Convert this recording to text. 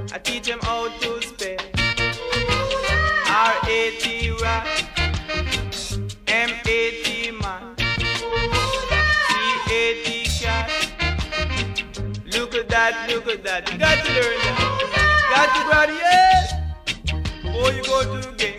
I teach them how to spell. R-A-T rat, M-A-T man, C-A-T cat. Look at that, look at that. You got to learn that. Got to graduate. Before you go to get